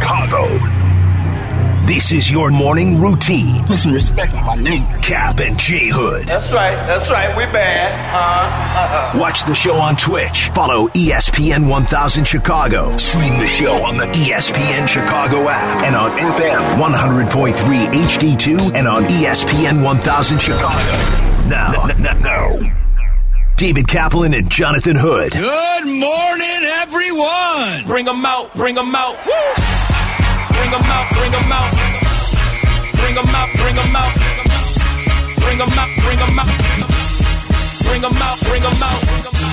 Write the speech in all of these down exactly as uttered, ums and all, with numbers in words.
Chicago. This is your morning routine. Put some respect on my name. Cap and J Hood. That's right. That's right. We bad. Uh, uh, uh. Watch the show on Twitch. Follow E S P N one thousand Chicago. Stream the show on the E S P N Chicago app and on F M one hundred point three H D two and on E S P N one thousand Chicago. Now, n- n- now, David Kaplan and Jonathan Hood. Good morning, everyone. Bring them out. Bring them out. Woo! Bring them out, bring them out. Bring them out, bring them out. Bring them out, bring them out. Bring them out, bring them out.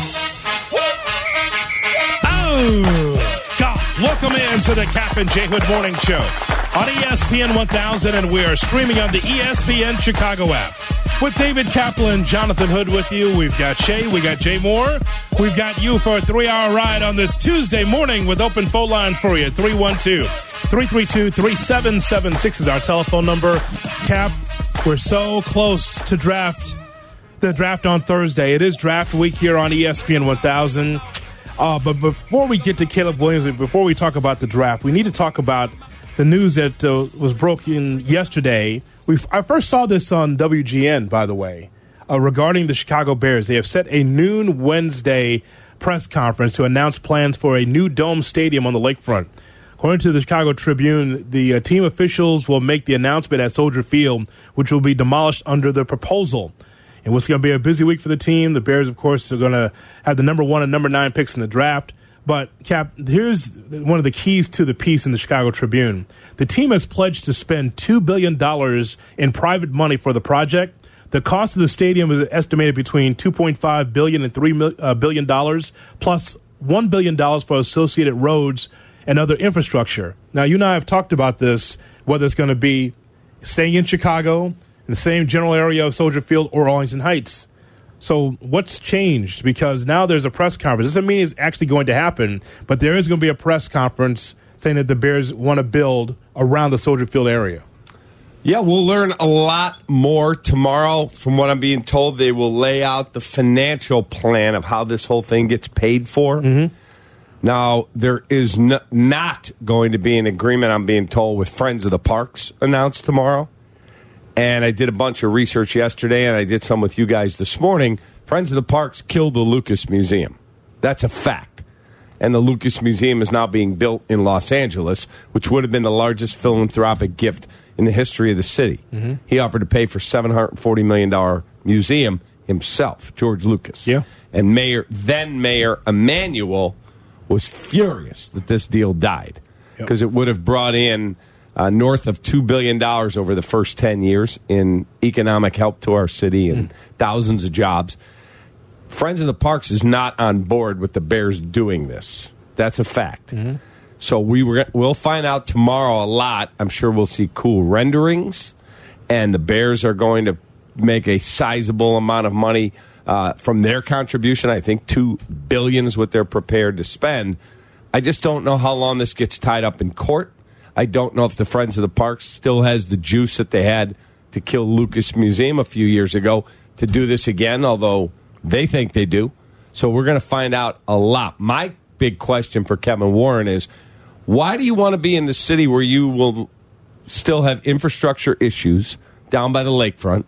Oh, God. Welcome in to the Cap and J Hood Morning Show on E S P N one thousand, and we are streaming on the E S P N Chicago app. With David Kaplan, Jonathan Hood with you. We've got Shay, we got Jay Moore. We've got you for a three-hour ride on this Tuesday morning with open phone lines for you. three one two, three three two, three seven seven six is our telephone number. Cap, we're so close to draft, the draft on Thursday. It is draft week here on E S P N one thousand. Uh, but before we get to Caleb Williams, before we talk about the draft, we need to talk about the news that uh, was broken yesterday. We I first saw this on W G N, by the way, uh, regarding the Chicago Bears. They have set a noon Wednesday press conference to announce plans for a new dome stadium on the lakefront. According to the Chicago Tribune, the uh, team officials will make the announcement at Soldier Field, which will be demolished under the proposal. And what's going to be a busy week for the team. The Bears, of course, are going to have the number one and number nine picks in the draft. But, Cap, here's one of the keys to the piece in the Chicago Tribune. The team has pledged to spend two billion dollars in private money for the project. The cost of the stadium is estimated between two point five billion dollars and three billion dollars, plus one billion dollars for associated roads and other infrastructure. Now, you and I have talked about this, whether it's going to be staying in Chicago, in the same general area of Soldier Field, or Arlington Heights. So what's changed? Because now there's a press conference. Doesn't mean it's actually going to happen, but there is going to be a press conference saying that the Bears want to build around the Soldier Field area. Yeah, we'll learn a lot more tomorrow. From what I'm being told, they will lay out the financial plan of how this whole thing gets paid for. Mm-hmm. Now, there is no, not going to be an agreement, I'm being told, with Friends of the Parks announced tomorrow. And I did a bunch of research yesterday, and I did some with you guys this morning. Friends of the Parks killed the Lucas Museum. That's a fact. And the Lucas Museum is now being built in Los Angeles, which would have been the largest philanthropic gift in the history of the city. Mm-hmm. He offered to pay for seven hundred forty million dollars museum himself, George Lucas. Yeah. And Mayor, then Mayor Emanuel was furious that this deal died because yep. it would have brought in uh, north of two billion dollars over the first ten years in economic help to our city and mm. thousands of jobs. Friends of the Parks is not on board with the Bears doing this. That's a fact. Mm-hmm. So we were, we'll find out tomorrow a lot. I'm sure we'll see cool renderings, and the Bears are going to make a sizable amount of money uh, from their contribution. I think two billion dollars is what they're prepared to spend. I just don't know how long this gets tied up in court. I don't know if the Friends of the Parks still has the juice that they had to kill Lucas Museum a few years ago to do this again, although they think they do. So we're going to find out a lot. My big question for Kevin Warren is, why do you want to be in the city where you will still have infrastructure issues down by the lakefront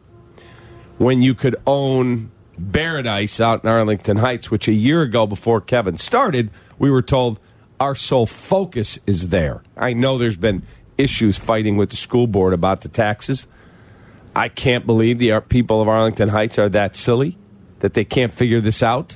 when you could own Paradise out in Arlington Heights, which a year ago before Kevin started, we were told our sole focus is there. I know there's been issues fighting with the school board about the taxes. I can't believe the people of Arlington Heights are that silly that they can't figure this out.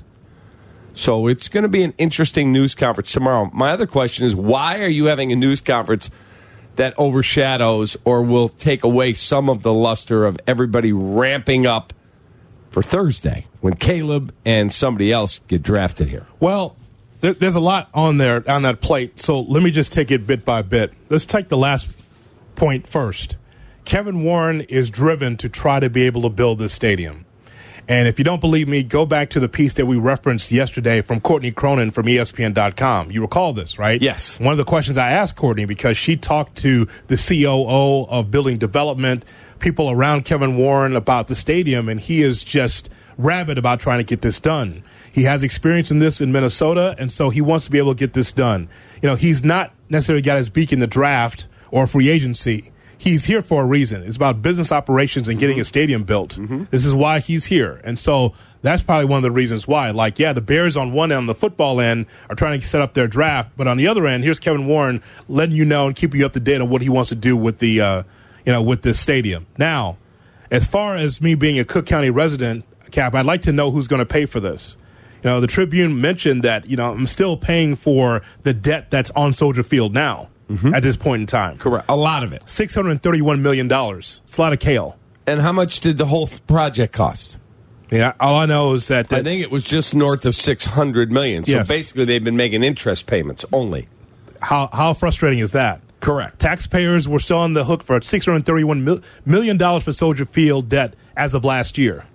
So it's going to be an interesting news conference tomorrow. My other question is, why are you having a news conference that overshadows or will take away some of the luster of everybody ramping up for Thursday when Caleb and somebody else get drafted here? Well, th- there's a lot on there, on that plate, so let me just take it bit by bit. Let's take the last point first. Kevin Warren is driven to try to be able to build this stadium. And if you don't believe me, go back to the piece that we referenced yesterday from Courtney Cronin from E S P N dot com. You recall this, right? Yes. One of the questions I asked Courtney, because she talked to the C O O of building development, people around Kevin Warren about the stadium, and he is just rabid about trying to get this done. He has experience in this in Minnesota, and so he wants to be able to get this done. You know, he's not necessarily got his beak in the draft or free agency. He's here for a reason. It's about business operations and getting mm-hmm. a stadium built. Mm-hmm. This is why he's here. And so that's probably one of the reasons why. Like, yeah, the Bears on one end, on the football end, are trying to set up their draft. But on the other end, here's Kevin Warren letting you know and keeping you up to date on what he wants to do with the, uh, you know, with this stadium. Now, as far as me being a Cook County resident, Cap, I'd like to know who's going to pay for this. You know, the Tribune mentioned that, you know, I'm still paying for the debt that's on Soldier Field now. Mm-hmm. At this point in time. Correct. A lot of it. six hundred thirty-one million dollars. It's a lot of kale. And how much did the whole project cost? Yeah, all I know is that... that I think it was just north of six hundred million dollars. So yes. basically they've been making interest payments only. How how frustrating is that? Correct. Taxpayers were still on the hook for six hundred thirty-one million dollars for Soldier Field debt as of last year.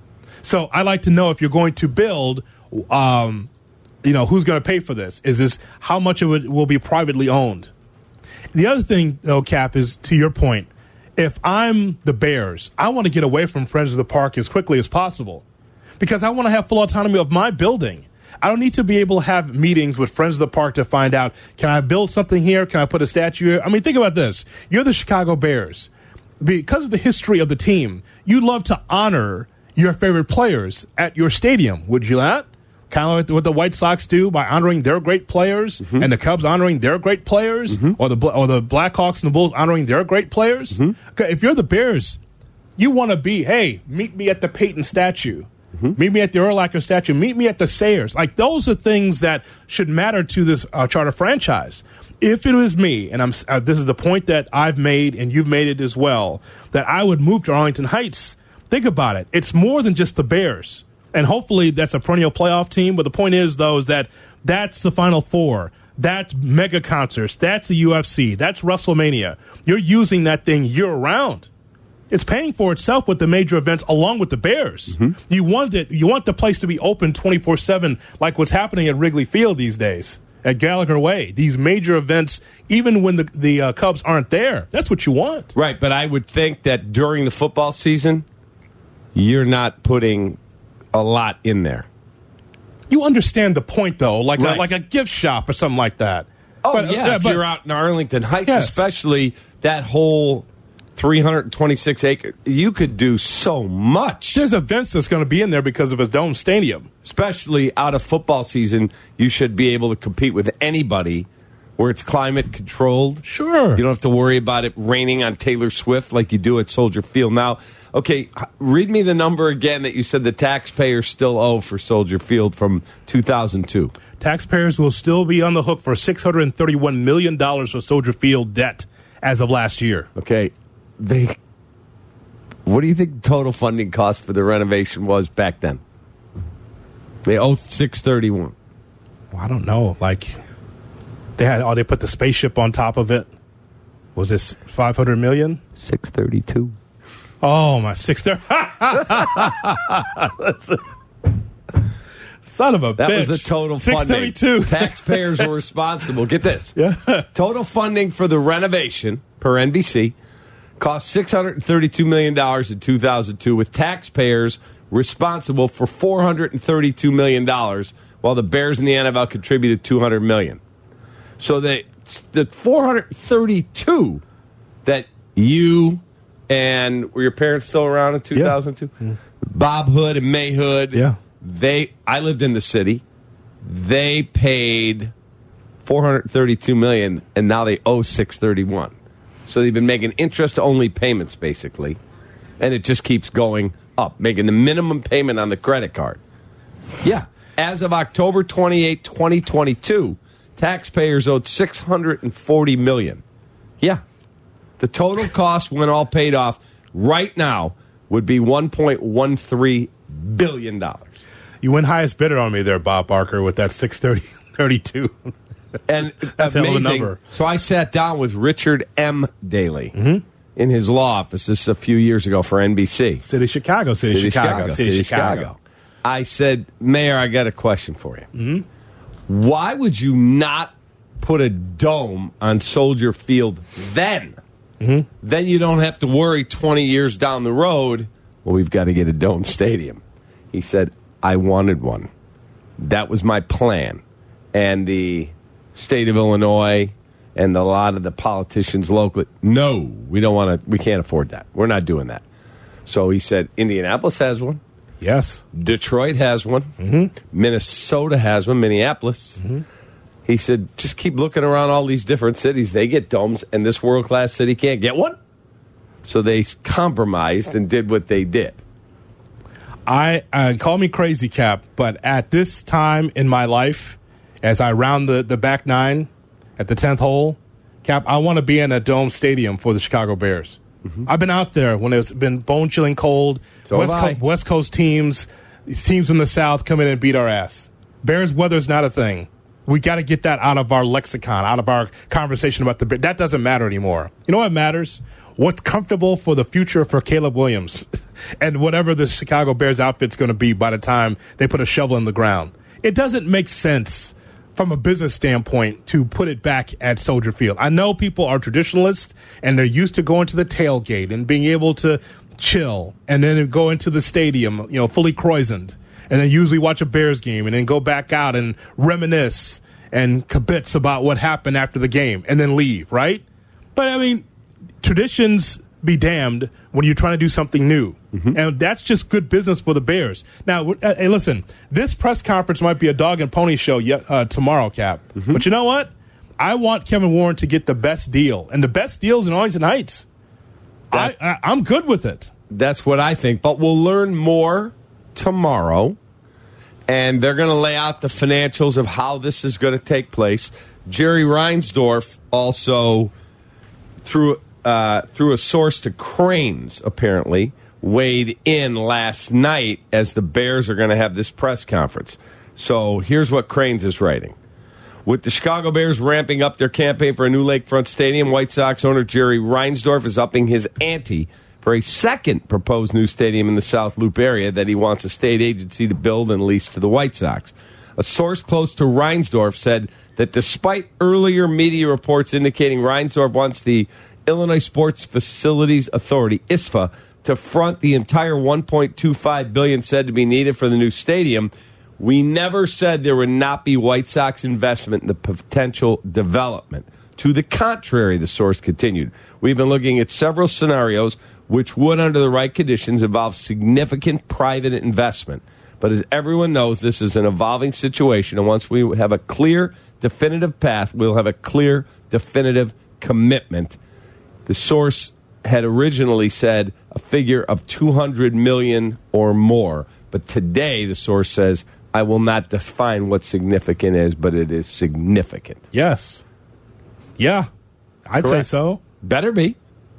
So I'd like to know if you're going to build... Um, you know, who's going to pay for this? Is this how much of it will be privately owned? The other thing, though, Cap, is to your point, if I'm the Bears, I want to get away from Friends of the Park as quickly as possible because I want to have full autonomy of my building. I don't need to be able to have meetings with Friends of the Park to find out, can I build something here? Can I put a statue here? I mean, think about this. You're the Chicago Bears. Because of the history of the team, you love to honor your favorite players at your stadium, would you not? Kind of like what the White Sox do by honoring their great players, mm-hmm. and the Cubs honoring their great players, mm-hmm. or the or the Blackhawks and the Bulls honoring their great players. Mm-hmm. Okay, if you're the Bears, you want to be, hey, meet me at the Peyton statue, mm-hmm. meet me at the Urlacher statue, meet me at the Sayers. Like those are things that should matter to this uh, charter franchise. If it was me, and I'm uh, this is the point that I've made, and you've made it as well, that I would move to Arlington Heights. Think about it; it's more than just the Bears. And hopefully that's a perennial playoff team. But the point is, though, is that that's the Final Four. That's mega concerts. That's the U F C. That's WrestleMania. You're using that thing year-round. It's paying for itself with the major events along with the Bears. Mm-hmm. You want it. You want the place to be open twenty-four seven like what's happening at Wrigley Field these days, at Gallagher Way. These major events, even when the, the uh, Cubs aren't there, that's what you want. Right, but I would think that during the football season, you're not putting a lot in there. You understand the point, though, like right. a, like a gift shop or something like that. Oh, but, yeah, uh, if but, you're out in Arlington Heights, yes. especially that whole three hundred twenty-six acre, you could do so much. There's events that's going to be in there because of a dome stadium. Especially out of football season, you should be able to compete with anybody where it's climate controlled. Sure. You don't have to worry about it raining on Taylor Swift like you do at Soldier Field. Now, okay, read me the number again that you said the taxpayers still owe for Soldier Field from two thousand two. Taxpayers will still be on the hook for six hundred thirty-one million dollars for Soldier Field debt as of last year. Okay. They. What do you think the total funding cost for the renovation was back then? They owe six thirty-one. Well, I don't know. Like, they had, oh, they put the spaceship on top of it. Was this five hundred million? six thirty-two. Oh, my six thirty. Son of a that bitch. Was the total funding. six thirty-two. Taxpayers were responsible. Get this. Yeah. Total funding for the renovation, per N B C, cost six hundred thirty-two million dollars in two thousand two, with taxpayers responsible for four hundred thirty-two million dollars, while the Bears and the N F L contributed two hundred million dollars. So the, the four hundred thirty-two that you and were your parents still around in two thousand two? Yeah. Bob Hood and May Hood. Yeah. They, I lived in the city. They paid four hundred thirty-two million dollars, and now they owe six thirty-one. So they've been making interest-only payments, basically, and it just keeps going up, making the minimum payment on the credit card. Yeah. As of October twenty-eighth, twenty twenty-two, taxpayers owed six hundred forty million dollars. Yeah. The total cost, when all paid off, right now, would be one point one three billion dollars. You went highest bidder on me there, Bob Barker, with that six thirty-two. And that's amazing. Number. So I sat down with Richard M. Daley mm-hmm. in his law office this a few years ago for N B C. City of Chicago, City, City Chicago, Chicago, City, City Chicago. Chicago. I said, Mayor, I got a question for you. Mm-hmm. Why would you not put a dome on Soldier Field then? Mm-hmm. Then you don't have to worry twenty years down the road, well, we've got to get a dome stadium. He said, I wanted one. That was my plan. And the state of Illinois and a lot of the politicians locally, no, we don't want to, we can't afford that. We're not doing that. So he said, Indianapolis has one. Yes. Detroit has one. Mm-hmm. Minnesota has one. Minneapolis. Mm-hmm. He said, just keep looking around all these different cities. They get domes, and this world-class city can't get one. So they compromised and did what they did. I uh, call me crazy, Cap, but at this time in my life, as I round the, the back nine at the tenth hole, Cap, I want to be in a dome stadium for the Chicago Bears. Mm-hmm. I've been out there when it's been bone-chilling cold. So West, have I. Co- West Coast teams, these teams from the South come in and beat our ass. Bears weather's not a thing. We got to get that out of our lexicon, out of our conversation about the Bears. That doesn't matter anymore. You know what matters? What's comfortable for the future for Caleb Williams and whatever the Chicago Bears outfit's going to be by the time they put a shovel in the ground. It doesn't make sense from a business standpoint to put it back at Soldier Field. I know people are traditionalists and they're used to going to the tailgate and being able to chill and then go into the stadium, you know, fully croissant, and then usually watch a Bears game and then go back out and reminisce and kibitz about what happened after the game and then leave, right? But, I mean, traditions be damned when you're trying to do something new. Mm-hmm. And that's just good business for the Bears. Now, uh, hey, listen, this press conference might be a dog and pony show uh, tomorrow, Cap. Mm-hmm. But you know what? I want Kevin Warren to get the best deal. And the best deal's in Arlington Heights. That, I, I, I'm good with it. That's what I think. But we'll learn more tomorrow. And they're going to lay out the financials of how this is going to take place. Jerry Reinsdorf also, through uh, through a source to Cranes, apparently, weighed in last night as the Bears are going to have this press conference. So here's what Cranes is writing. With the Chicago Bears ramping up their campaign for a new Lakefront stadium, White Sox owner Jerry Reinsdorf is upping his ante for a second proposed new stadium in the South Loop area that he wants a state agency to build and lease to the White Sox. A source close to Reinsdorf said that despite earlier media reports indicating Reinsdorf wants the Illinois Sports Facilities Authority, I S F A, to front the entire one point two five billion dollars said to be needed for the new stadium, we never said there would not be White Sox investment in the potential development. To the contrary, the source continued, we've been looking at several scenarios which would, under the right conditions, involve significant private investment. But as everyone knows, this is an evolving situation, and once we have a clear, definitive path, we'll have a clear, definitive commitment. The source had originally said a figure of two hundred million dollars or more, but today the source says, I will not define what significant is, but it is significant. Yes. Yeah, I'd Correct. say so. Better be.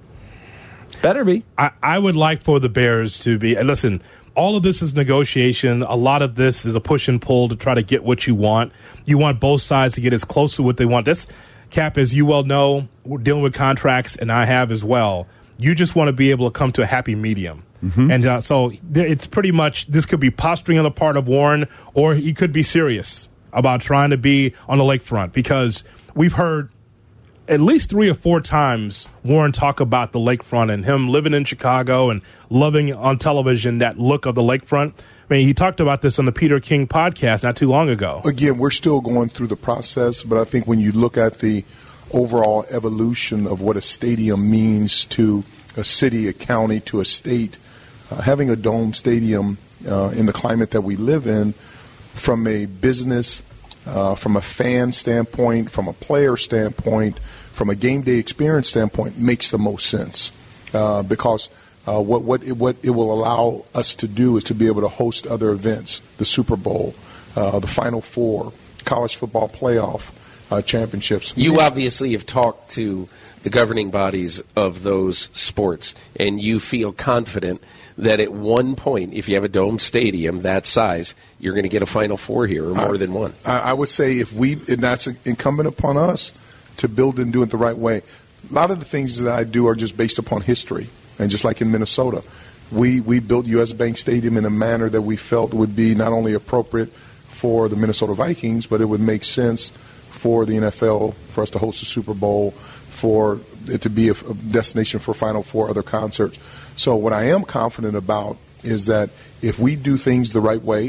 Better be. I, I would like for the Bears to be, and listen, all of this is negotiation. A lot of this is a push and pull to try to get what you want. You want both sides to get as close to what they want. This, Cap, as you well know, we're dealing with contracts, and I have as well. You just want to be able to come to a happy medium. Mm-hmm. And uh, so it's pretty much, this could be posturing on the part of Warren, or he could be serious about trying to be on the lakefront, because we've heard at least three or four times Warren talk about the lakefront and him living in Chicago and loving on television that look of the lakefront. I mean, he talked about this on the Peter King podcast not too long ago. Again, we're still going through the process, but I think when you look at the overall evolution of what a stadium means to a city, a county, to a state, uh, having a dome stadium uh, in the climate that we live in, from a business, uh, from a fan standpoint, from a player standpoint, from a game day experience standpoint, makes the most sense uh, because uh, what what it, what it will allow us to do is to be able to host other events, the Super Bowl, uh, the Final Four, college football playoff uh, championships. You obviously have talked to the governing bodies of those sports, and you feel confident that at one point, if you have a dome stadium that size, you're going to get a Final Four here, or more I, than one. I, I would say if we, and that's incumbent upon us to build and do it the right way. A lot of the things that I do are just based upon history, and just like in Minnesota, we we built U S. Bank Stadium in a manner that we felt would be not only appropriate for the Minnesota Vikings, but it would make sense for the N F L, for us to host a Super Bowl, for it to be a, a destination for Final Four, other concerts. So what I am confident about is that if we do things the right way,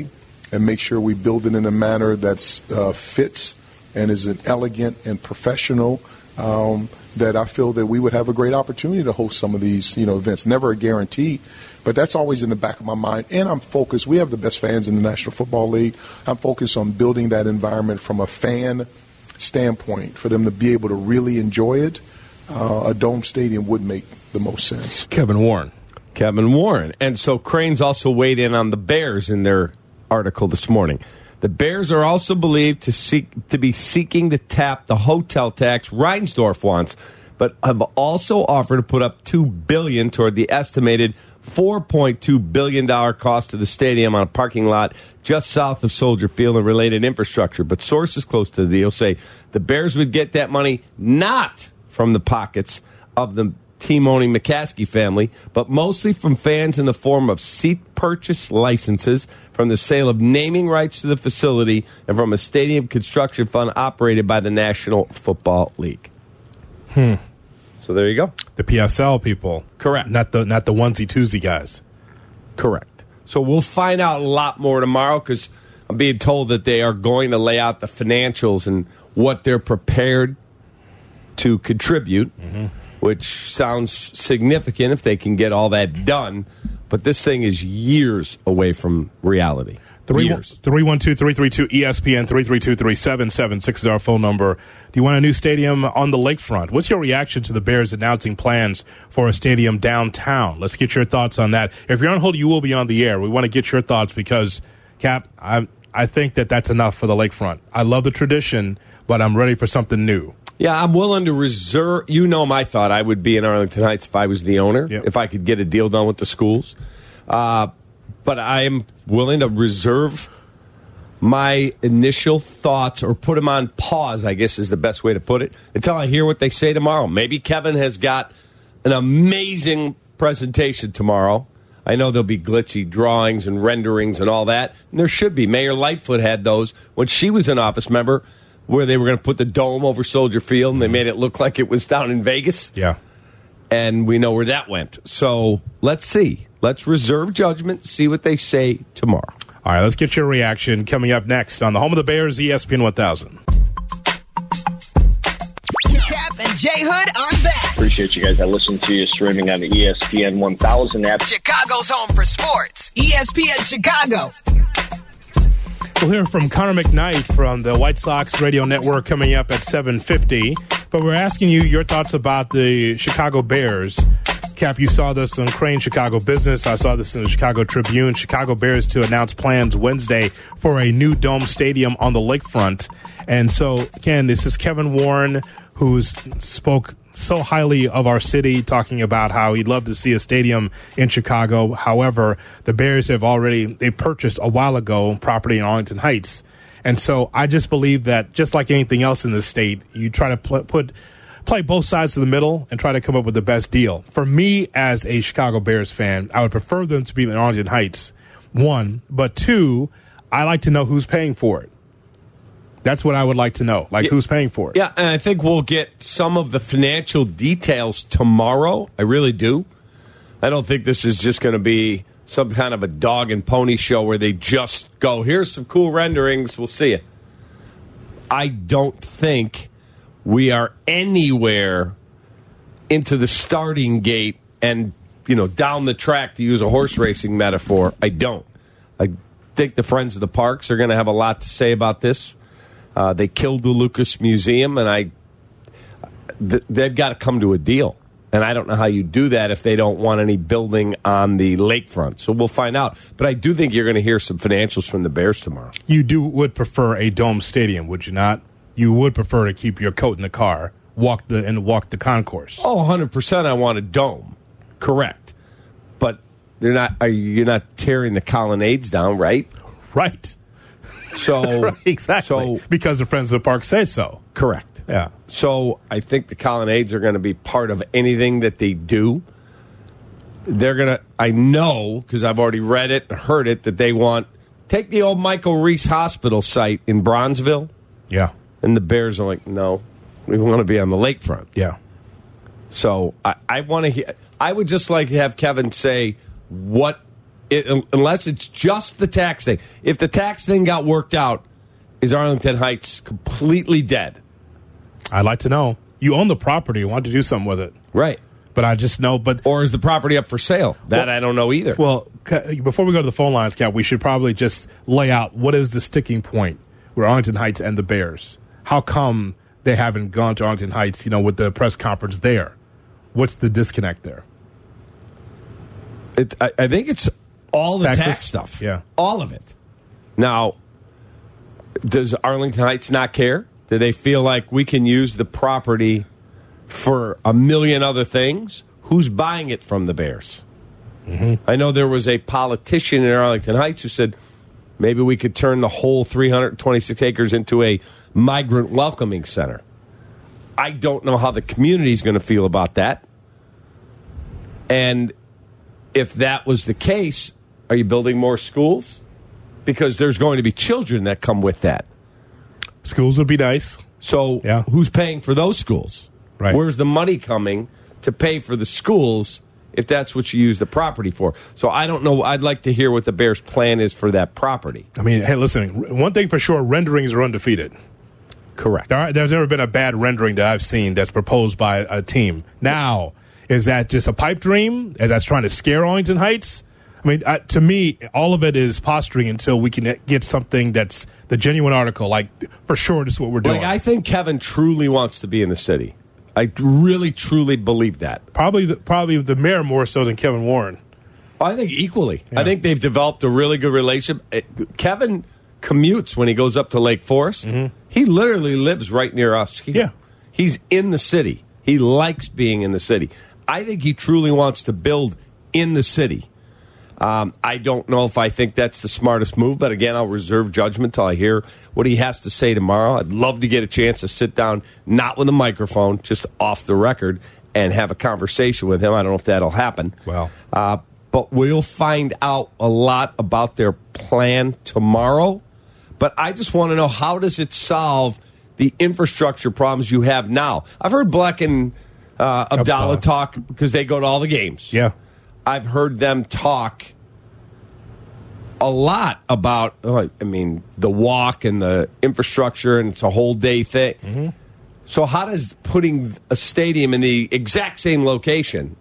and make sure we build it in a manner that uh, fits and is an elegant and professional, um, that I feel that we would have a great opportunity to host some of these, you know, events. Never a guarantee, but that's always in the back of my mind. And I'm focused. We have the best fans in the National Football League. I'm focused on building that environment from a fan standpoint for them to be able to really enjoy it. Uh, a dome stadium would make the most sense. Kevin Warren. Kevin Warren. And so Crane's also weighed in on the Bears in their article this morning. The Bears are also believed to seek to be seeking to tap the hotel tax Reinsdorf wants, but have also offered to put up two billion dollars toward the estimated four point two billion dollars cost of the stadium on a parking lot just south of Soldier Field and related infrastructure. But sources close to the deal say the Bears would get that money not from the pockets of the team-owning McCaskey family, but mostly from fans in the form of seat purchase licenses, from the sale of naming rights to the facility, and from a stadium construction fund operated by the National Football League. Hmm. So there you go. The P S L people. Correct. Not the not the onesie-twosie guys. Correct. So we'll find out a lot more tomorrow, because I'm being told that they are going to lay out the financials and what they're prepared to contribute, mm-hmm. which sounds significant if they can get all that done. But this thing is years away from reality. Years. three one two, three three two, E S P N, three three two, three seven seven six is our phone number. Do you want a new stadium on the lakefront? What's your reaction to the Bears announcing plans for a stadium downtown? Let's get your thoughts on that. If you're on hold, you will be on the air. We want to get your thoughts because, Cap, I, I think that that's enough for the lakefront. I love the tradition, but I'm ready for something new. Yeah, I'm willing to reserve. You know my thought. I would be in Arlington Heights if I was the owner, yep. if I could get a deal done with the schools. Uh, but I am willing to reserve my initial thoughts, or put them on pause, I guess is the best way to put it, until I hear what they say tomorrow. Maybe Kevin has got an amazing presentation tomorrow. I know there'll be glitzy drawings and renderings and all that. And there should be. Mayor Lightfoot had those when she was an office member, where they were going to put the dome over Soldier Field, and they made it look like it was down in Vegas. Yeah. And we know where that went. So let's see. Let's reserve judgment, see what they say tomorrow. All right, let's get your reaction coming up next on the home of the Bears, E S P N one thousand. Cap and J Hood are back. Appreciate you guys. I listen to you streaming on the E S P N one thousand app. Chicago's home for sports. E S P N Chicago. We'll hear from Connor McKnight from the White Sox Radio Network coming up at seven fifty. But we're asking you your thoughts about the Chicago Bears. Cap, you saw this on Crane Chicago Business. I saw this in the Chicago Tribune. Chicago Bears to announce plans Wednesday for a new dome stadium on the lakefront. And so, again, this is Kevin Warren, who spoke so highly of our city, talking about how he'd love to see a stadium in Chicago. However, the Bears have already they purchased a while ago property in Arlington Heights. And so I just believe that just like anything else in this state, you try to pl- put play both sides of the middle and try to come up with the best deal. For me, as a Chicago Bears fan, I would prefer them to be in Arlington Heights, one. But two, I like to know who's paying for it. That's what I would like to know, like yeah, who's paying for it. Yeah, and I think we'll get some of the financial details tomorrow. I really do. I don't think this is just going to be some kind of a dog and pony show where they just go, here's some cool renderings, we'll see you. I don't think we are anywhere into the starting gate and, you know, down the track, to use a horse racing metaphor. I don't. I think the Friends of the Parks are going to have a lot to say about this. Uh, they killed the Lucas Museum, and I th- they've got to come to a deal. And I don't know how you do that if they don't want any building on the lakefront. So we'll find out. But I do think you're going to hear some financials from the Bears tomorrow. You do would prefer a dome stadium, would you not? You would prefer to keep your coat in the car, walk the and walk the concourse. Oh, one hundred percent I want a dome. Correct. But they're not. Are you, you're not tearing the colonnades down, right? Right. So right, exactly. So, because the Friends of the Park say so. Correct. Yeah. So I think the colonnades are going to be part of anything that they do. They're going to, I know, because I've already read it and heard it, that they want, take the old Michael Reese Hospital site in Bronzeville. Yeah. And the Bears are like, no, we want to be on the lakefront. Yeah. So I, I want to hear, I would just like to have Kevin say what it, unless it's just the tax thing. If the tax thing got worked out, is Arlington Heights completely dead? I'd like to know. You own the property. You want to do something with it. Right. But I just know. But Or is the property up for sale? That well, I don't know either. Well, before we go to the phone lines, Cap, we should probably just lay out what is the sticking point with Arlington Heights and the Bears. How come they haven't gone to Arlington Heights, you know, with the press conference there? What's the disconnect there? It, I, I think it's all the Taxes? tax stuff. Yeah. All of it. Now, does Arlington Heights not care? Do they feel like we can use the property for a million other things? Who's buying it from the Bears? Mm-hmm. I know there was a politician in Arlington Heights who said maybe we could turn the whole three hundred twenty-six acres into a migrant welcoming center. I don't know how the community is going to feel about that. And if that was the case, are you building more schools? Because there's going to be children that come with that. Schools would be nice. So yeah. Who's paying for those schools? Right. Where's the money coming to pay for the schools if that's what you use the property for? So I don't know. I'd like to hear what the Bears' plan is for that property. I mean, hey, listen, one thing for sure, renderings are undefeated. Correct. There are, there's never been a bad rendering that I've seen that's proposed by a team. Now, is that just a pipe dream? Is that trying to scare Arlington Heights? I mean, uh, to me, all of it is posturing until we can get something that's the genuine article. Like, for sure, this is what we're doing. Like, I think Kevin truly wants to be in the city. I really, truly believe that. Probably the, probably the mayor more so than Kevin Warren. I think equally. Yeah. I think they've developed a really good relationship. Kevin commutes when he goes up to Lake Forest. Mm-hmm. He literally lives right near us here. Yeah. He's in the city. He likes being in the city. I think he truly wants to build in the city. Um, I don't know if I think that's the smartest move, but again, I'll reserve judgment till I hear what he has to say tomorrow. I'd love to get a chance to sit down, not with a microphone, just off the record, and have a conversation with him. I don't know if that'll happen. Well, uh, but we'll find out a lot about their plan tomorrow. But I just want to know, how does it solve the infrastructure problems you have now? I've heard Black and uh, Abdallah talk because they go to all the games. Yeah. I've heard them talk a lot about, oh, I mean, the walk and the infrastructure, and it's a whole day thing. Mm-hmm. So how does putting a stadium in the exact same location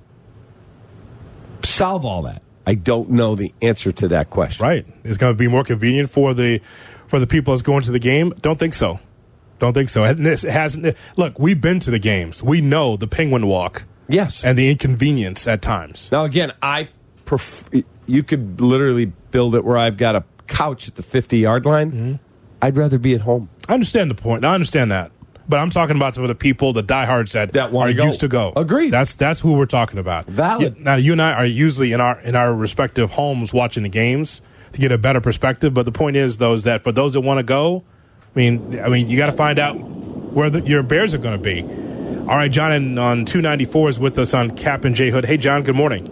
solve all that? I don't know the answer to that question. Right. It's going to be more convenient for the for the people that's going to the game? Don't think so. Don't think so. It hasn't. Look, we've been to the games. We know the Penguin Walk. Yes. And the inconvenience at times. Now, again, I prefer, you could literally build it where I've got a couch at the fifty-yard line. Mm-hmm. I'd rather be at home. I understand the point. I understand that. But I'm talking about some of the people, the diehards that, that are go. used to go. Agreed. That's that's who we're talking about. Valid. Yeah, now, you and I are usually in our in our respective homes watching the games to get a better perspective. But the point is, though, is that for those that want to go, I mean, I mean, you got to find out where the, your Bears are going to be. All right, John on two ninety-four is with us on Cap and J Hood. Hey, John, good morning.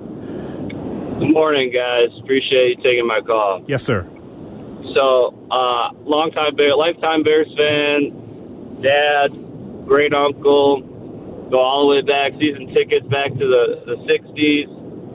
Good morning, guys. Appreciate you taking my call. Yes, sir. So, uh, long-time Bear, lifetime Bears fan, dad, great uncle, go all the way back, season tickets back to the, the sixties.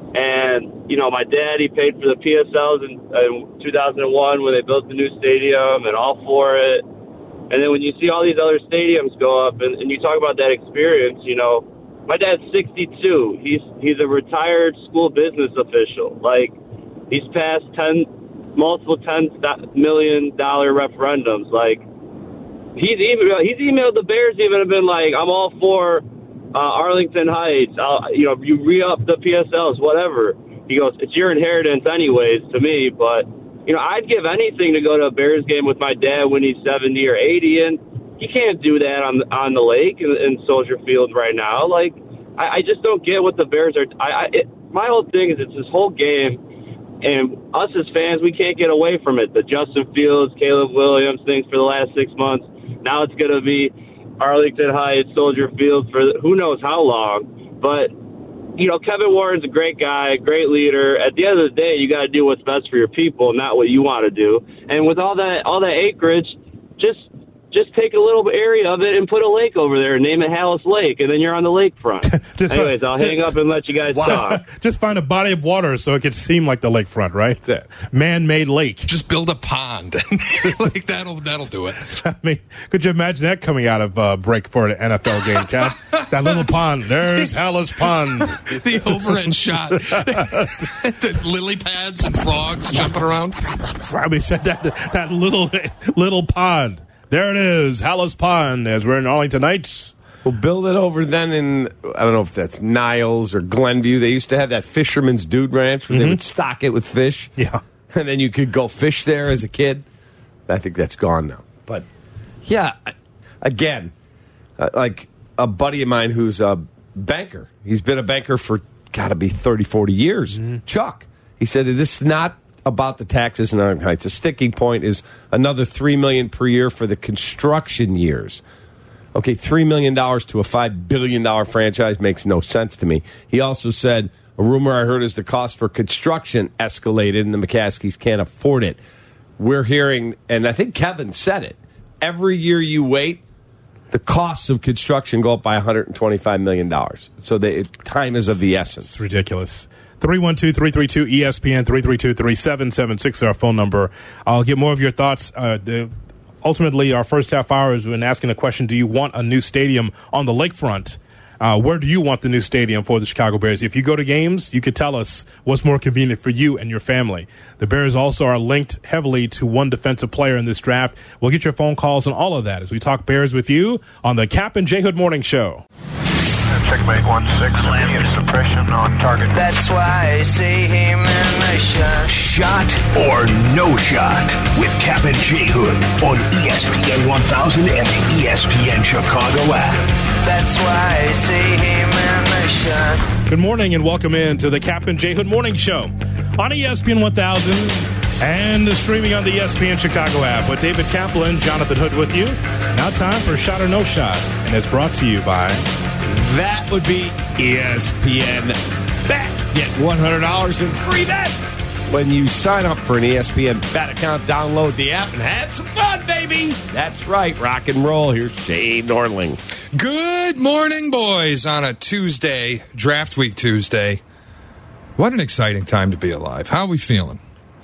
And, you know, my dad, he paid for the P S Ls in, in two thousand one when they built the new stadium, and all for it. And then when you see all these other stadiums go up, and, and you talk about that experience, you know, my dad's sixty-two. He's he's a retired school business official. Like, he's passed ten, multiple ten million dollar referendums. Like, he's emailed, he's emailed the Bears, even have been like, I'm all for uh, Arlington Heights. I'll, you know, you re-up the P S Ls, whatever. He goes, it's your inheritance anyways to me, but you know, I'd give anything to go to a Bears game with my dad when he's seventy or eighty, and you can't do that on on the lake in, in Soldier Field right now. Like, I, I just don't get what the Bears are. I, I it, my whole thing is it's this whole game, and us as fans, we can't get away from it. The Justin Fields, Caleb Williams things for the last six months. Now it's going to be Arlington Heights, Soldier Field for who knows how long. But you know, Kevin Warren's a great guy, great leader. At the end of the day, you got to do what's best for your people, not what you want to do. And with all that, all that acreage, just just take a little area of it and put a lake over there and name it Hallis Lake, and then you're on the lakefront. Anyways, I'll hang up and let you guys wow. talk. Just find a body of water so it can seem like the lakefront, right? That's it. Man-made lake. Just build a pond. like that'll that'll do it. I mean, could you imagine that coming out of uh, break for an N F L game, Cap? That little pond. There's Hallis Pond. The overhead shot. The lily pads and frogs jumping around. Probably said that that little little pond. There it is, Hallis Pond, as we're in Arlington Heights. We'll build it over then in, I don't know if that's Niles or Glenview. They used to have that Fisherman's Dude Ranch where mm-hmm. they would stock it with fish. Yeah. And then you could go fish there as a kid. I think that's gone now. But, yeah, again, uh, like a buddy of mine who's a banker. He's been a banker for, got to be thirty, forty years. Mm-hmm. Chuck. He said, this is not about the taxes in Arlington Heights. A sticking point is another three million dollars per year for the construction years. Okay, three million dollars to a five billion dollars franchise makes no sense to me. He also said, a rumor I heard is the cost for construction escalated and the McCaskies can't afford it. We're hearing, and I think Kevin said it, every year you wait, the costs of construction go up by one hundred twenty-five million dollars. So the time is of the essence. It's ridiculous. three one two, three three two, E S P N, three three two, three seven seven six is our phone number. I'll get more of your thoughts. Uh, the, ultimately, our first half hour is when asking the question, do you want a new stadium on the lakefront? Uh, where do you want the new stadium for the Chicago Bears? If you go to games, you could tell us what's more convenient for you and your family. The Bears also are linked heavily to one defensive player in this draft. We'll get your phone calls on all of that as we talk Bears with you on the Cap and J Hood Morning Show. Checkmate one six, immediate suppression on target. That's why I see him in the shot. Shot or no shot with Cap and J Hood on E S P N one thousand and the E S P N Chicago app. That's why I see him in the shot. Good morning and welcome in to the Cap and J Hood Morning Show on E S P N one thousand and streaming on the E S P N Chicago app with David Kaplan, Jonathan Hood with you. Now time for Shot or No Shot, and it's brought to you by... That would be E S P N Bet. Get one hundred dollars in free bets when you sign up for an E S P N Bet account. Download the app and have some fun, baby. That's right. Rock and roll. Here's Shane Norling. Good morning, boys, on a Tuesday, Draft Week Tuesday. What an exciting time to be alive. How are we feeling?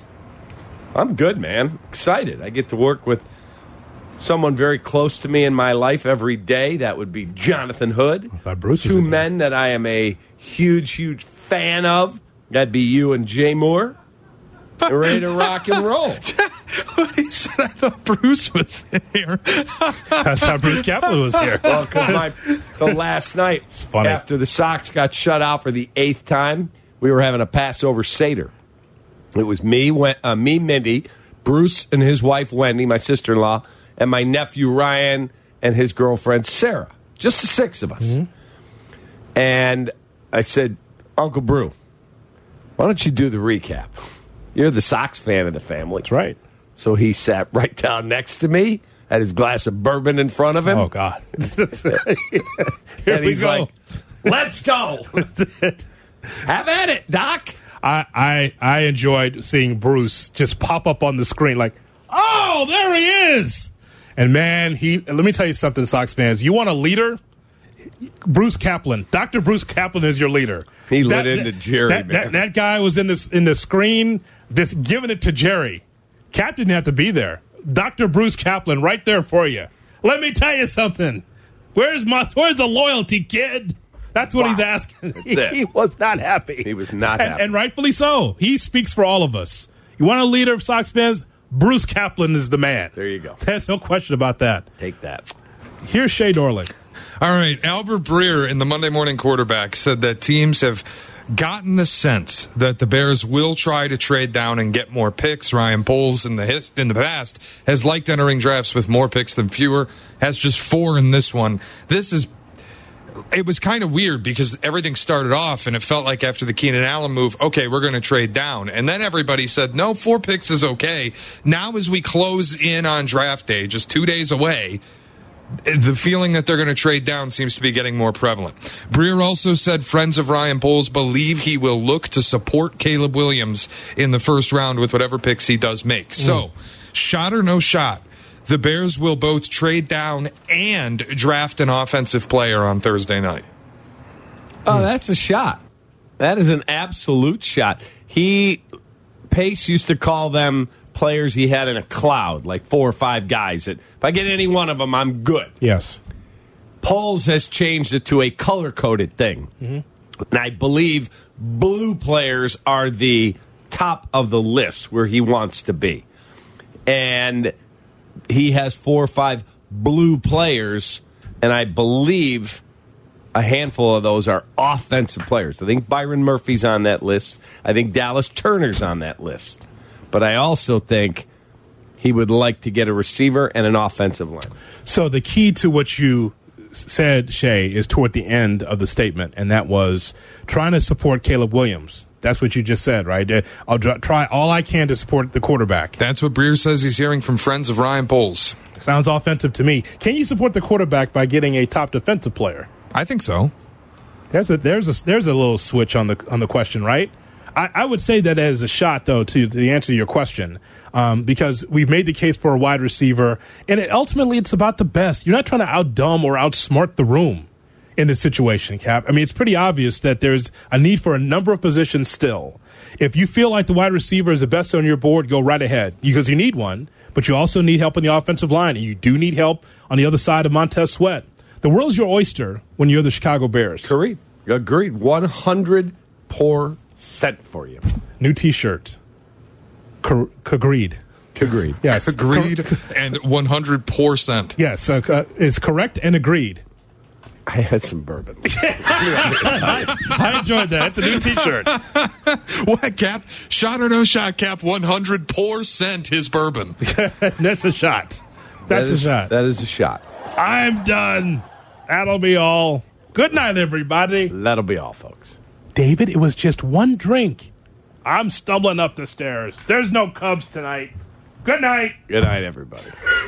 I'm good, man. Excited. I get to work with someone very close to me in my life every day. That would be Jonathan Hood. I thought Bruce Two men that I am a huge, huge fan of. That'd be you and Jay Moore. You're ready to rock and roll. What he said, I thought Bruce was here. That's how Bruce Kaplan was here. Well, because my so last night, after the Sox got shut out for the eighth time, we were having a Passover Seder. It was me, uh, me, Mindy, Bruce and his wife, Wendy, my sister-in-law, and my nephew, Ryan, and his girlfriend, Sarah. Just the six of us. Mm-hmm. And I said, Uncle Brew, why don't you do the recap? You're the Sox fan of the family. That's right. So he sat right down next to me, had his glass of bourbon in front of him. Oh, God. Here and he's go. like, let's go. Have at it, Doc. I, I I enjoyed seeing Bruce just pop up on the screen like, oh, there he is. And, man, he. let me tell you something, Sox fans. You want a leader? Bruce Kaplan. Doctor Bruce Kaplan is your leader. He that, lit into Jerry, that, man. That, that guy was in, this, in the screen just giving it to Jerry. Cap didn't have to be there. Doctor Bruce Kaplan right there for you. Let me tell you something. Where's my? Where's the loyalty, kid? That's what wow. he's asking. He, he was not happy. He was not and, happy. And rightfully so. He speaks for all of us. You want a leader of Sox fans? Bruce Kaplan is the man. There you go. There's no question about that. Take that. Here's Shea Dorling. All right. Albert Breer in the Monday Morning Quarterback said that teams have gotten the sense that the Bears will try to trade down and get more picks. Ryan Poles in the his, in the past has liked entering drafts with more picks than fewer, has just four in this one. This is It was kind of weird because everything started off and it felt like after the Keenan Allen move, okay, we're going to trade down. And then everybody said, no, four picks is okay. Now as we close in on draft day, just two days away, the feeling that they're going to trade down seems to be getting more prevalent. Breer also said friends of Ryan Poles believe he will look to support Caleb Williams in the first round with whatever picks he does make. Mm. So, shot or no shot, the Bears will both trade down and draft an offensive player on Thursday night. Oh, that's a shot. That is an absolute shot. He, Pace used to call them players he had in a cloud, like four or five guys. That if I get any one of them, I'm good. Yes. Poles has changed it to a color-coded thing. Mm-hmm. And I believe blue players are the top of the list where he wants to be. And he has four or five blue players, and I believe a handful of those are offensive players. I think Byron Murphy's on that list. I think Dallas Turner's on that list. But I also think he would like to get a receiver and an offensive line. So the key to what you said, Shay, is toward the end of the statement, and that was trying to support Caleb Williams. That's what you just said, right? I'll try all I can to support the quarterback. That's what Breer says he's hearing from friends of Ryan Poles. Sounds offensive to me. Can you support the quarterback by getting a top defensive player? I think so. There's a there's a there's a little switch on the on the question, right? I, I would say that as a shot, though, to the answer to your question, um, because we've made the case for a wide receiver, and it, ultimately it's about the best. You're not trying to outdumb or outsmart the room in this situation, Cap. I mean, it's pretty obvious that there's a need for a number of positions still. If you feel like the wide receiver is the best on your board, go right ahead, because you need one, but you also need help on the offensive line, and you do need help on the other side of Montez Sweat. The world's your oyster when you're the Chicago Bears. Agreed. Agreed. one hundred percent for you. New T-shirt. C- agreed. Agreed. Yes. Agreed and one hundred percent. Yes, uh, uh, it's correct and agreed. I had some bourbon. I, I enjoyed that. It's a new T-shirt. What, Cap? Shot or no shot, Cap? one hundred percent his bourbon. That's a shot. That's that is, a shot. That is a shot. I'm done. That'll be all. Good night, everybody. That'll be all, folks. David, it was just one drink. I'm stumbling up the stairs. There's no Cubs tonight. Good night. Good night, everybody.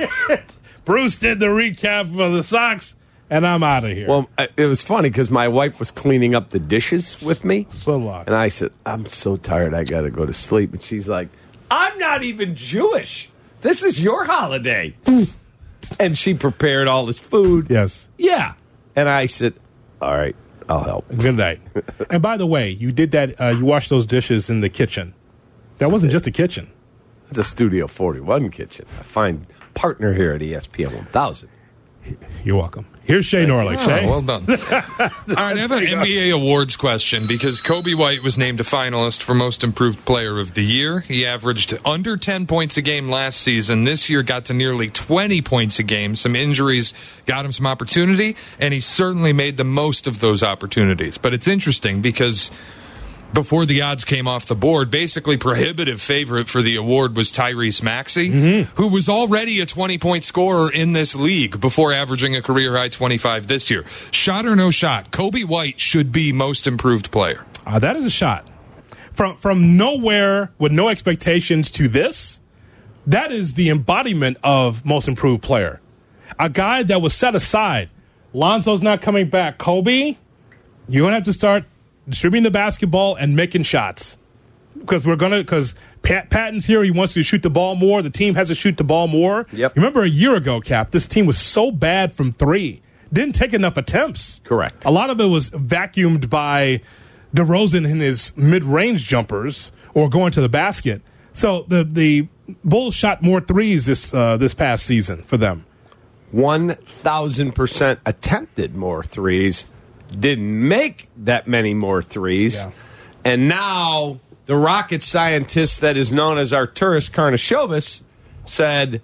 Bruce did the recap of the Sox, and I'm out of here. Well, it was funny because my wife was cleaning up the dishes with me. So long. And I said, I'm so tired, I got to go to sleep. And she's like, I'm not even Jewish. This is your holiday. And she prepared all this food. Yes. Yeah. And I said, all right, I'll help. Good night. And by the way, you did that, uh, you washed those dishes in the kitchen. That wasn't just a kitchen. It's a Studio forty-one kitchen. A fine partner here at E S P N one thousand. You're welcome. Here's Shay Norlick. Oh, Shay. well done. All right, I have an N B A awards question because Kobe White was named a finalist for Most Improved Player of the Year. He averaged under ten points a game last season. This year got to nearly twenty points a game. Some injuries got him some opportunity, and he certainly made the most of those opportunities. But it's interesting because before the odds came off the board, basically prohibitive favorite for the award was Tyrese Maxey, mm-hmm. who was already a twenty-point scorer in this league before averaging a career-high twenty-five this year. Shot or no shot, Kobe White should be Most Improved Player. Uh, that is a shot. From, from nowhere with no expectations to this, that is the embodiment of Most Improved Player. A guy that was set aside. Lonzo's not coming back. Kobe, you're going to have to start distributing the basketball and making shots, because we're gonna because Pat, Patton's here. He wants to shoot the ball more. The team has to shoot the ball more. Yep. Remember a year ago, Cap, this team was so bad from three, didn't take enough attempts. Correct. A lot of it was vacuumed by DeRozan in his mid-range jumpers or going to the basket. So the the Bulls shot more threes this uh, this past season for them. One thousand percent attempted more threes. Didn't make that many more threes. Yeah. And now the rocket scientist that is known as Arturas Karnisovas said,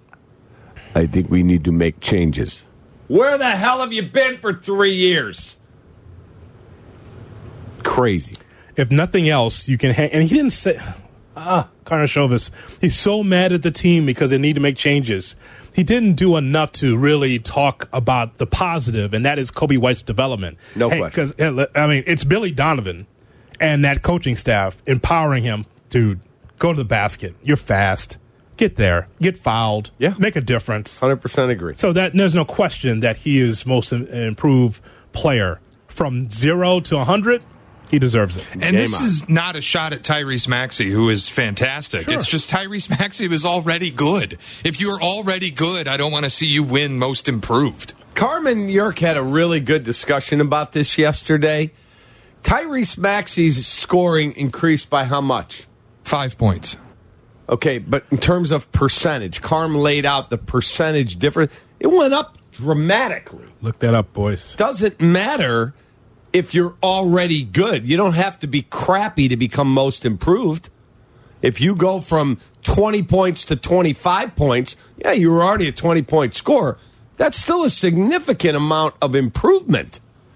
I think we need to make changes. Where the hell have you been for three years? Crazy. If nothing else, you can hang. And he didn't say, ah, Karnisovas, he's so mad at the team because they need to make changes. He didn't do enough to really talk about the positive, and that is Kobe White's development. No hey, question. Because, I mean, it's Billy Donovan and that coaching staff empowering him, dude, go to the basket. You're fast. Get there. Get fouled. Yeah. Make a difference. one hundred percent agree. So that there's no question that he is most improved player. From zero to one hundred, He deserves it. And Game this on. is not a shot at Tyrese Maxey, who is fantastic. Sure. It's just Tyrese Maxey was already good. If you're already good, I don't want to see you win most improved. Carmen York had a really good discussion about this yesterday. Tyrese Maxey's scoring increased by how much? Five points. Okay, but in terms of percentage, Carm laid out the percentage difference. It went up dramatically. Look that up, boys. Doesn't matter if you're already good. You don't have to be crappy to become most improved. If you go from twenty points to twenty-five points, yeah, you were already a twenty-point scorer. That's still a significant amount of improvement.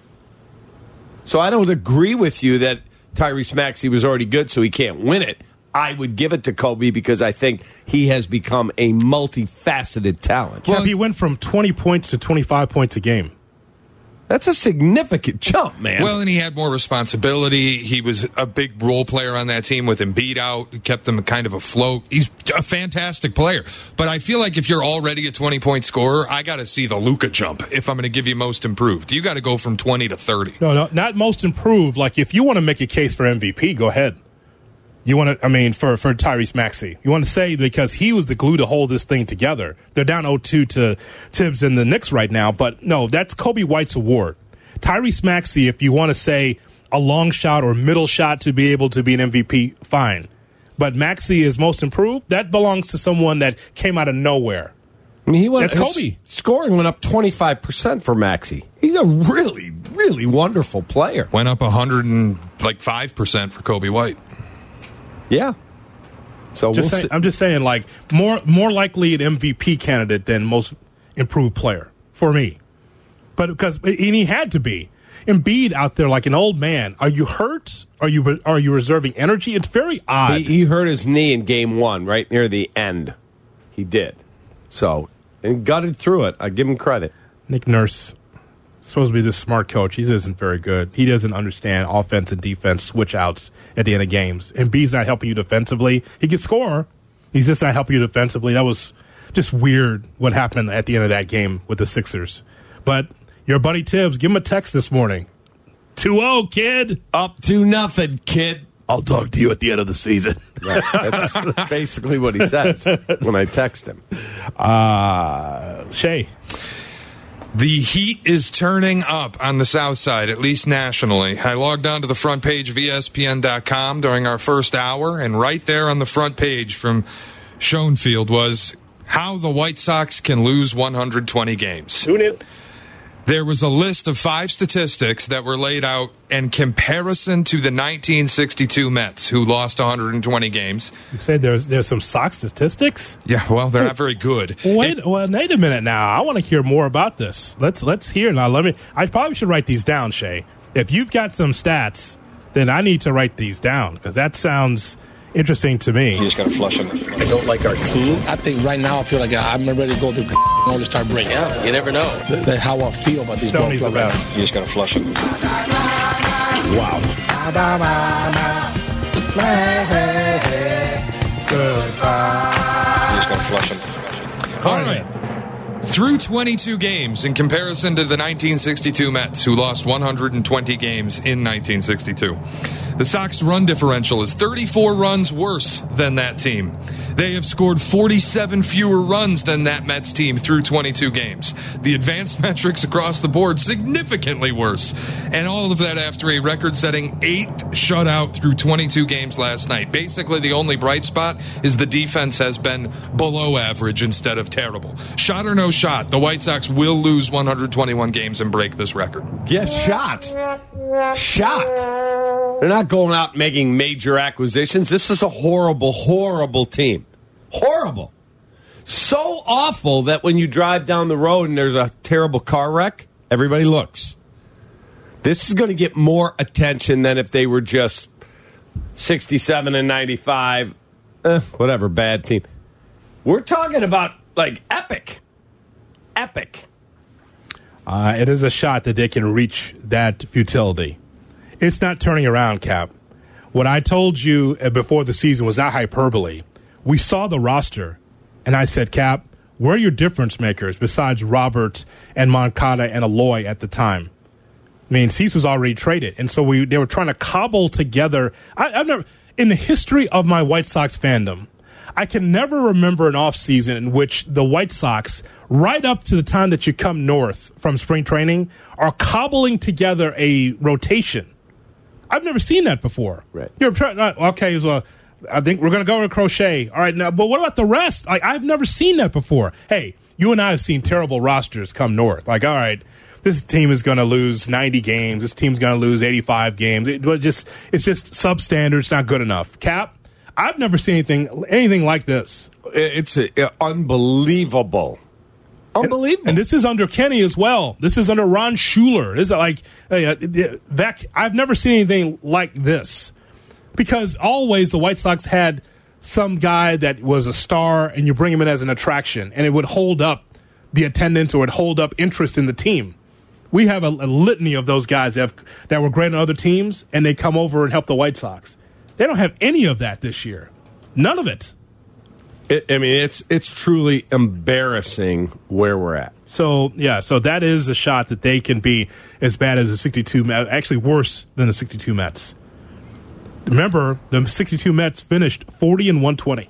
So I don't agree with you that Tyrese Maxey was already good, so he can't win it. I would give it to Kobe because I think he has become a multifaceted talent. Well, he went from twenty points to twenty-five points a game. That's a significant jump, man. Well, and he had more responsibility. He was a big role player on that team with Embiid out. He kept them kind of afloat. He's a fantastic player. But I feel like if you're already a twenty-point scorer, I got to see the Luka jump if I'm going to give you most improved. You got to go from twenty to thirty. No, no, not most improved. Like, if you want to make a case for M V P, go ahead. You want to, I mean, for, for Tyrese Maxey. You want to say because he was the glue to hold this thing together. They're down oh two to Tibbs and the Knicks right now, but no, that's Kobe White's award. Tyrese Maxey, if you want to say a long shot or middle shot to be able to be an M V P, fine. But Maxey is most improved. That belongs to someone that came out of nowhere. I mean, he went, that's Kobe. Scoring went up twenty-five percent for Maxey. He's a really, really wonderful player. Went up one hundred five percent for Kobe White. Yeah. So just we'll saying, I'm just saying, like, more more likely an M V P candidate than most improved player for me. But because and he had to be. Embiid out there like an old man. Are you hurt? Are you are you reserving energy? It's very odd. He, he hurt his knee in game one, right near the end. He did. So, and gutted through it. I give him credit. Nick Nurse, supposed to be this smart coach. He isn't very good. He doesn't understand offense and defense switch outs at the end of games. Embiid's not helping you defensively. He can score. He's just not helping you defensively. That was just weird what happened at the end of that game with the Sixers. But your buddy Tibbs, give him a text this morning. two oh, kid. Up to nothing, kid. I'll talk to you at the end of the season. Right. That's basically what he says when I text him. Uh, Shay. The heat is turning up on the south side, at least nationally. I logged on to the front page of E S P N dot com during our first hour, and right there on the front page from Schoenfield was how the White Sox can lose one hundred twenty games. Tune in. There was a list of five statistics that were laid out in comparison to the nineteen sixty-two Mets, who lost one hundred twenty games. You said there's there's some Sox statistics? Yeah, well, they're not very good. Wait, it, well, wait a minute now. I want to hear more about this. Let's let's hear now. Let me. I probably should write these down, Shay. If you've got some stats, then I need to write these down because that sounds interesting to me. You just got to flush them. I don't like our team. I think right now I feel like I'm ready to go through and start breaking. Yeah, you never know. That's how I feel about these Stoney's the best. You just got to flush them. Wow. You just got to flush them. All right. Through twenty-two games in comparison to the nineteen sixty-two Mets, who lost one hundred twenty games in nineteen sixty-two. The Sox run differential is thirty-four runs worse than that team. They have scored forty-seven fewer runs than that Mets team through twenty-two games. The advanced metrics across the board significantly worse. And all of that after a record-setting eight shutout through twenty-two games last night. Basically, the only bright spot is the defense has been below average instead of terrible. Shot or no shot, the White Sox will lose one hundred twenty-one games and break this record. Yes, shot. Shot. They're not going out making major acquisitions. This is a horrible, horrible team. Horrible. So awful that when you drive down the road and there's a terrible car wreck, everybody looks. This is going to get more attention than if they were just sixty-seven and ninety-five. Eh, whatever, bad team. We're talking about, like, epic. Epic. Uh, it is a shot that they can reach that futility. It's not turning around, Cap. What I told you before the season was not hyperbole. We saw the roster, and I said, Cap, where are your difference makers besides Roberts and Moncada and Aloy at the time? I mean, Cease was already traded, and so we they were trying to cobble together. I, I've never, in the history of my White Sox fandom, I can never remember an offseason in which the White Sox, right up to the time that you come north from spring training, are cobbling together a rotation. I've never seen that before. Right. You're trying, okay, well, I think we're going to go with Crochet. All right, now, but what about the rest? Like, I've never seen that before. Hey, you and I have seen terrible rosters come north. Like, all right, this team is going to lose ninety games. This team's going to lose eighty-five games. It, it just it's just substandard. It's not good enough. Cap, I've never seen anything anything like this. It's uh, unbelievable. Unbelievable. And, and this is under Kenny as well. This is under Ron Schuler. This is like uh, that. I've never seen anything like this, because always the White Sox had some guy that was a star, and you bring him in as an attraction, and it would hold up the attendance or it would hold up interest in the team. We have a, a litany of those guys that, have, that were great on other teams, and they come over and help the White Sox. They don't have any of that this year. None of it. it I mean, it's it's truly embarrassing where we're at. So, yeah, so that is a shot that they can be as bad as the sixty-two Mets, actually worse than the sixty-two Mets. Remember, the sixty-two Mets finished forty and one twenty.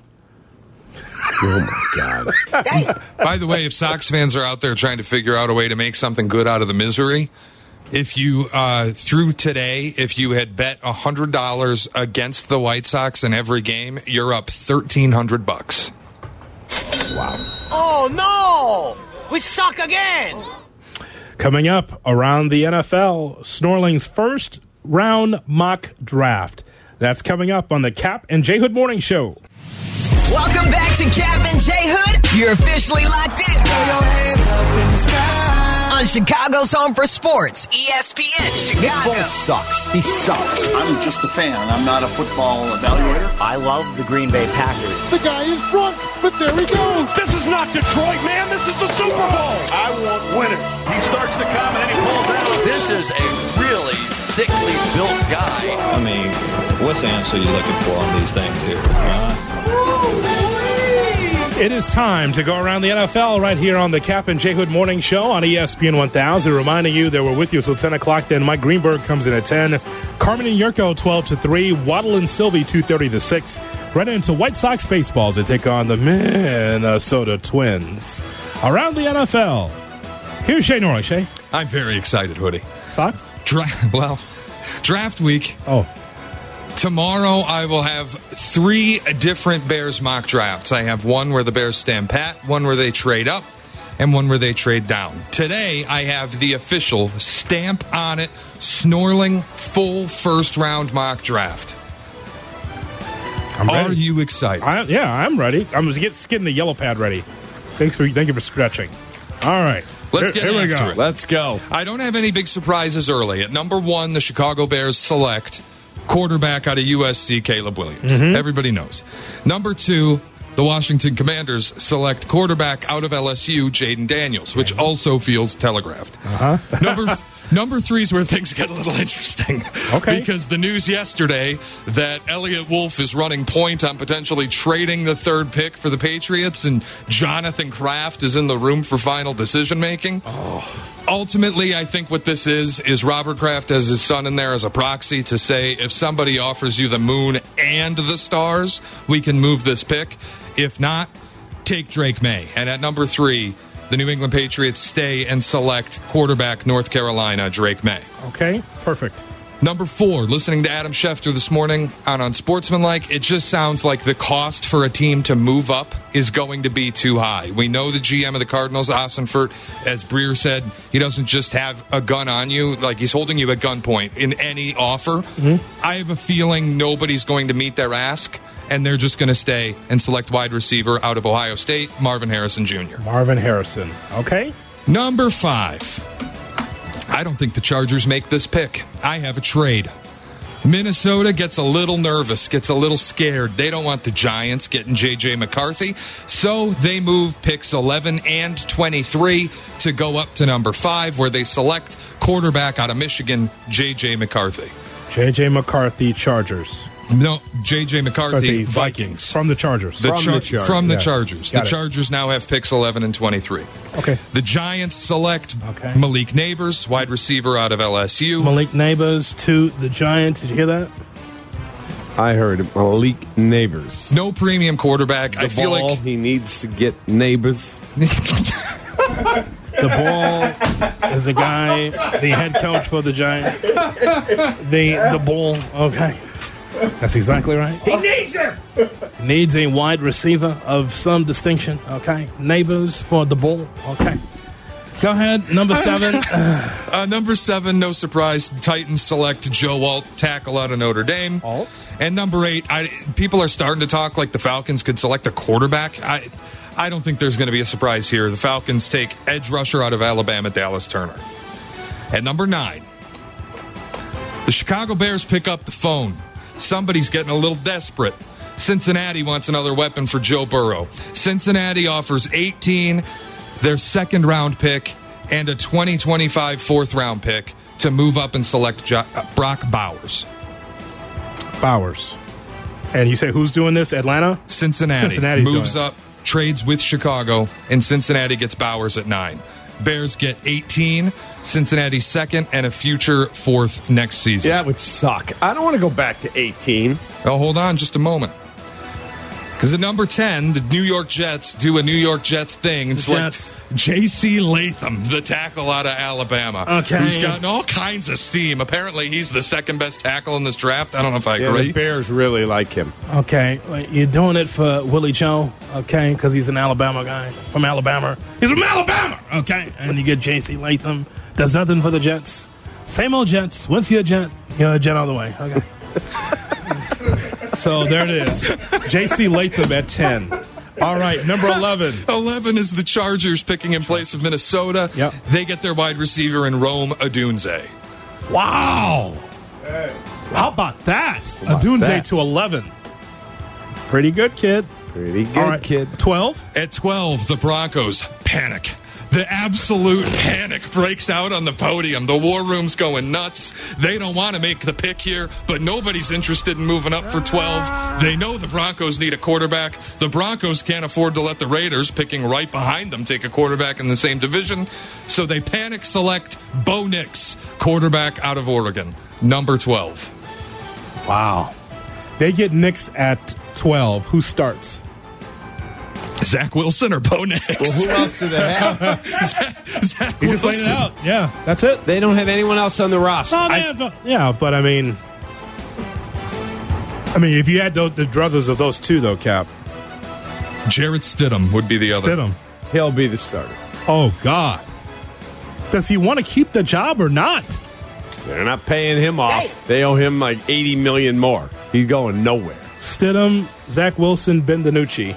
Oh, my God. By the way, if Sox fans are out there trying to figure out a way to make something good out of the misery, if you, uh, through today, if you had bet one hundred dollars against the White Sox in every game, you're up thirteen hundred bucks. Wow. Oh, no! We suck again! Coming up around the N F L, Snorling's first round mock draft. That's coming up on the Cap and J Hood Morning Show. Welcome back to Cap and J Hood. You're officially locked in. Throw your hands up in the sky. On Chicago's home for sports, E S P N Chicago. Foles sucks. He sucks. I'm just a fan. I'm not a football evaluator. I love the Green Bay Packers. The guy is drunk, but there he goes. This is not Detroit, man. This is the Super Bowl. I want winners. He starts to come and then he pulls out. This is a really thickly built guy. I mean, what's the answer you're looking for on these things here? Uh, It is time to go around the N F L right here on the Cap and J Hood Morning Show on E S P N one thousand. Reminding you that we're with you until ten o'clock. Then Mike Greenberg comes in at ten. Carmen and Yurko, twelve to three. Waddle and Sylvie, two thirty to six. Right into White Sox baseball to take on the Minnesota Twins. Around the N F L, here's Shay Norley. Shay? I'm very excited, Hoodie. Sox? Dra- well, draft week. Oh. Tomorrow I will have three different Bears mock drafts. I have one where the Bears stand pat, one where they trade up, and one where they trade down. Today I have the official stamp on it, Snorling full first round mock draft. I'm ready. Are you excited? I, yeah, I'm ready. I'm just get, getting the yellow pad ready. Thanks for thank you for stretching. All right. Let's here, get here after we go. it. Let's go. I don't have any big surprises early. At number one, the Chicago Bears select quarterback out of U S C, Caleb Williams. Mm-hmm. Everybody knows. Number two, the Washington Commanders select quarterback out of L S U, Jaden Daniels, which also feels telegraphed. Uh-huh. Number number three is where things get a little interesting. Okay. Because the news yesterday that Elliott Wolf is running point on potentially trading the third pick for the Patriots, and Jonathan Kraft is in the room for final decision making. Oh. Ultimately, I think what this is, is Robert Kraft has his son in there as a proxy to say, if somebody offers you the moon and the stars, we can move this pick. If not, take Drake May. And at number three, the New England Patriots stay and select quarterback North Carolina, Drake May. Okay, perfect. Number four, listening to Adam Schefter this morning on Unsportsmanlike, it just sounds like the cost for a team to move up is going to be too high. We know the G M of the Cardinals, Ossenfort, as Breer said, he doesn't just have a gun on you, like he's holding you at gunpoint in any offer. Mm-hmm. I have a feeling nobody's going to meet their ask, and they're just going to stay and select wide receiver out of Ohio State, Marvin Harrison Junior Marvin Harrison, okay. Number five. I don't think the Chargers make this pick. I have a trade. Minnesota gets a little nervous, gets a little scared. They don't want the Giants getting J J McCarthy, so they move picks eleven and twenty-three to go up to number five, where they select quarterback out of Michigan, J J McCarthy. J J McCarthy, Chargers. No, J J. McCarthy, the Vikings. From the Chargers. The From Char- the Chargers. From the Yeah. Chargers. Got The it. Chargers now have picks eleven and twenty-three. Okay. The Giants select Okay. Malik Neighbors, wide receiver out of L S U. Malik Neighbors to the Giants. Did you hear that? I heard Malik Neighbors. No premium quarterback. The I feel ball, like he needs to get Neighbors. The ball is the guy, the head coach for the Giants. The the ball. Okay. That's exactly right. He needs him. Needs a wide receiver of some distinction. Okay. Neighbors for the ball. Okay. Go ahead. Number seven. uh, number seven, no surprise, Titans select Joe Alt, tackle out of Notre Dame. Alt. And number eight, I, people are starting to talk like the Falcons could select a quarterback. I, I don't think there's going to be a surprise here. The Falcons take edge rusher out of Alabama, Dallas Turner. At number nine, the Chicago Bears pick up the phone. Somebody's getting a little desperate. Cincinnati wants another weapon for Joe Burrow. Cincinnati offers eighteen, their second round pick, and a twenty twenty-five fourth round pick to move up and select jo- uh, Brock Bowers. Bowers. And you say who's doing this? Atlanta? Cincinnati Cincinnati's moves doing it. up, trades with Chicago, and Cincinnati gets Bowers at nine. Bears get eighteen, Cincinnati second, and a future fourth next season. That would suck. I don't want to go back to eighteen. Oh, hold on just a moment. Because at number ten, the New York Jets do a New York Jets thing and select J C. Latham, the tackle out of Alabama, Okay. who's gotten all kinds of steam. Apparently, he's the second best tackle in this draft. I don't know if I Yeah, agree. the Bears really like him. Okay. You're doing it for Willie Joe, okay, because he's an Alabama guy from Alabama. He's from Alabama, okay? And you get J C. Latham. Does nothing for the Jets. Same old Jets. Once you're a Jet, you're a Jet all the way, okay? So there it is. J C. Latham at ten. All right, number eleven. eleven is the Chargers picking in place of Minnesota. Yep. They get their wide receiver in Rome Odunze. Wow. How about that? about Adunze that? to eleven. Pretty good, kid. Pretty good, All right, kid. twelve. At twelve, the Broncos panic. The absolute panic breaks out on the podium. The war room's going nuts. They don't want to make the pick here, but nobody's interested in moving up for twelve. They know the Broncos need a quarterback. The Broncos can't afford to let the Raiders, picking right behind them, take a quarterback in the same division. So they panic select Bo Nix, quarterback out of Oregon, number twelve. Wow. They get Knicks at twelve. Who starts? Zach Wilson or Bo Nix? Well, who else do they have? Zach, Zach You just laid it Wilson. out. Yeah, that's it. They don't have anyone else on the roster. No, I- man, but- yeah, but I mean, I mean, if you had the, the druthers of those two, though, Cap. Jarrett Stidham would be the other. Stidham. he'll be the starter. Oh, God. Does he want to keep the job or not? They're not paying him off. They owe him like eighty million more. He's going nowhere. Stidham, Zach Wilson, Ben DiNucci.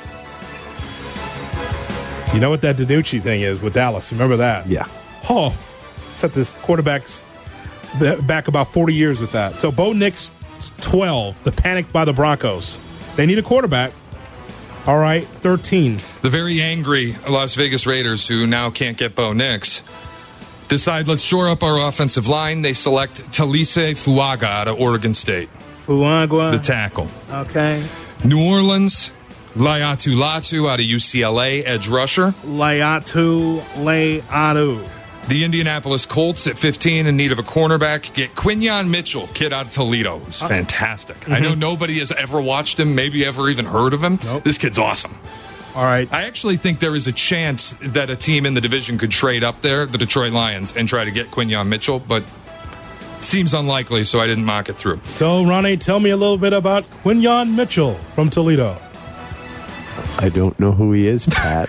You know what that DiNucci thing is with Dallas? Remember that? Yeah. Oh, set this quarterbacks back about forty years with that. So Bo Nix, twelve. The panic by the Broncos. They need a quarterback. All right, thirteen. The very angry Las Vegas Raiders, who now can't get Bo Nix, decide let's shore up our offensive line. They select Talise Fuaga out of Oregon State. Fuagua. The tackle. Okay. New Orleans, Laiatu Latu out of U C L A, edge rusher. Laiatu Laiatu. The Indianapolis Colts at fifteen in need of a cornerback get Quinyon Mitchell, kid out of Toledo, who's fantastic. Mm-hmm. I know nobody has ever watched him, maybe ever even heard of him. Nope. This kid's awesome. All right. I actually think there is a chance that a team in the division could trade up there, the Detroit Lions, and try to get Quinyon Mitchell, but seems unlikely, so I didn't mock it through. So, Ronnie, tell me a little bit about Quinyon Mitchell from Toledo. I don't know who he is, Pat.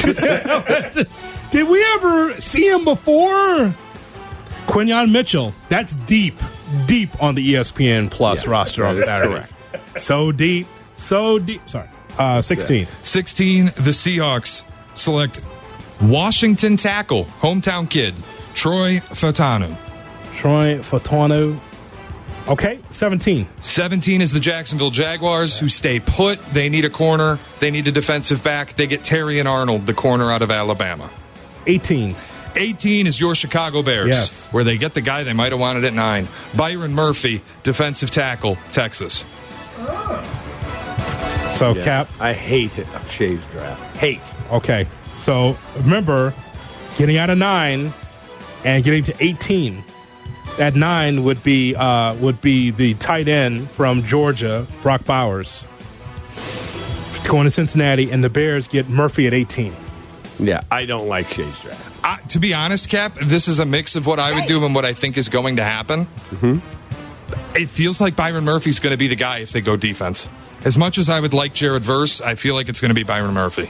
Did we ever see him before? Quinyon Mitchell. That's deep, deep on the E S P N Plus Yes, roster on that is Saturdays. So deep, so deep. Sorry. Uh, sixteen. sixteen, the Seahawks select Washington tackle, hometown kid, Troy Fatanu. Troy Fatanu. Okay, seventeen. seventeen is the Jacksonville Jaguars, who stay put. They need a corner. They need a defensive back. They get Terrion Arnold, the corner out of Alabama. eighteen. eighteen is your Chicago Bears, Yes. where they get the guy they might have wanted at nine. Byron Murphy, defensive tackle, Texas. So, Yeah, Cap. I hate it. Shay's draft. Hate. Okay. So, remember, getting out of nine and getting to eighteen. At nine would be uh, would be the tight end from Georgia, Brock Bowers, going to Cincinnati, and the Bears get Murphy at eighteen. Yeah, I don't like Shay's draft. Uh, to be honest, Cap, this is a mix of what I would do and what I think is going to happen. Mm-hmm. It feels like Byron Murphy's going to be the guy if they go defense. As much as I would like Jared Verse, I feel like it's going to be Byron Murphy.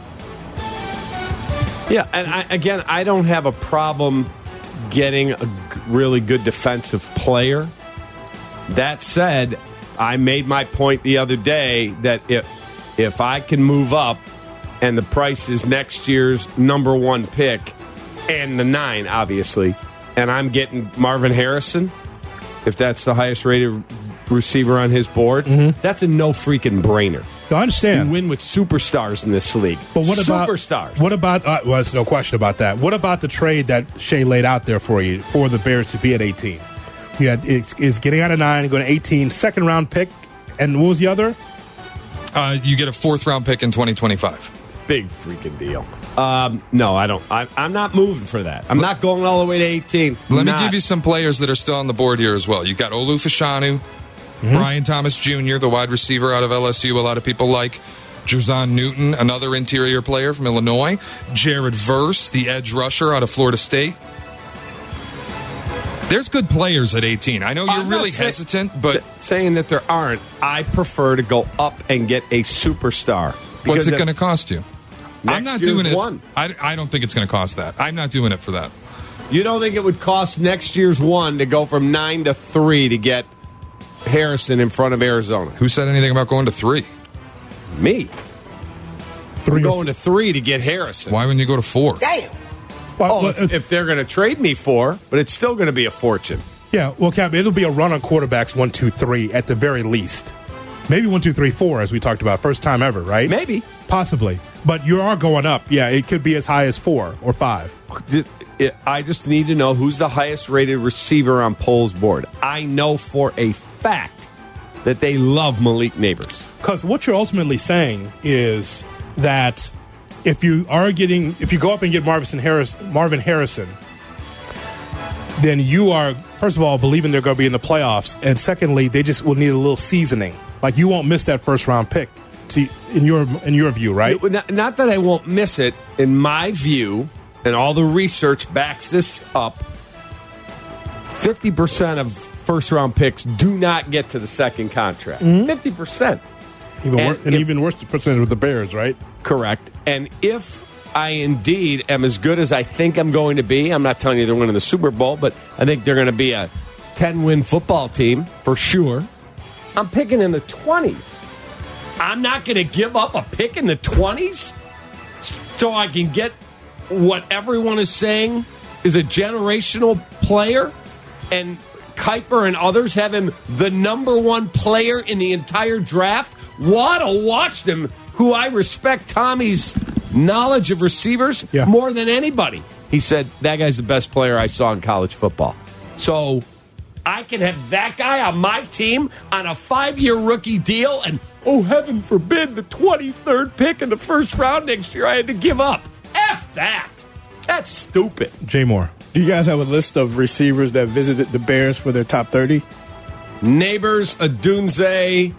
Yeah, and I, again, I don't have a problem getting a g- really good defensive player. That said, I made my point the other day that if if I can move up and the price is next year's number one pick and the nine, obviously, and I'm getting Marvin Harrison, if that's the highest rated receiver on his board, mm-hmm. that's a no freaking brainer. No, I understand. You win with superstars in this league. But what about superstars? What about? Uh, well, there's no question about that. What about the trade that Shay laid out there for you for the Bears to be at eighteen? You had it's, it's getting out of nine, going to eighteen, second round pick, and what was the other? Uh, you get a fourth round pick in twenty twenty-five. Big freaking deal. Um, no, I don't. I, I'm not moving for that. I'm not going all the way to eighteen. Let not. me give you some players that are still on the board here as well. You got Olu Fashanu, mm-hmm. Brian Thomas Junior, the wide receiver out of L S U. A lot of people like Jerzon Newton, another interior player from Illinois. Jared Verse, the edge rusher out of Florida State. There's good players at eighteen. I know you're I'm really say- hesitant, but saying that there aren't. I prefer to go up and get a superstar. What's it if- going to cost you? I'm not year's doing it. one. I, I don't think it's going to cost that. I'm not doing it for that. You don't think it would cost next year's one to go from nine to three to get Harrison in front of Arizona? Who said anything about going to three? Me. Three We're going to three to get Harrison. Why wouldn't you go to four? Damn. Oh, if, if they're going to trade me four, but it's still going to be a fortune. Yeah, well, Cap, it'll be a run on quarterbacks one, two, three at the very least. Maybe one, two, three, four, as we talked about. First time ever, right? Maybe. Possibly. But you are going up. Yeah, it could be as high as four or five. I just need to know who's the highest rated receiver on Poll's board. I know for a fact that they love Malik Neighbors. Because what you're ultimately saying is that if you are getting, if you go up and get Marvin, Harris, Marvin Harrison, then you are, first of all, believing they're going to be in the playoffs. And secondly, they just will need a little seasoning. Like you won't miss that first round pick. To, in your in your view, right? Not, not that I won't miss it. In my view, and all the research backs this up, fifty percent of first-round picks do not get to the second contract. Mm-hmm. fifty percent. Even and wor- and if, even worse percentage with the Bears, right? Correct. And if I indeed am as good as I think I'm going to be, I'm not telling you they're winning the Super Bowl, but I think they're going to be a ten-win football team for sure. I'm picking in the twenties. I'm not going to give up a pick in the twenties so I can get what everyone is saying is a generational player, and Kuiper and others have him the number one player in the entire draft. Waddle watched him, who I respect Tommy's knowledge of receivers yeah. more than anybody. He said, that guy's the best player I saw in college football. So I can have that guy on my team on a five-year rookie deal, and oh, heaven forbid, the twenty-third pick in the first round next year I had to give up. F that. That's stupid. Jay Moore. Do you guys have a list of receivers that visited the Bears for their top thirty? Neighbors, Adunze,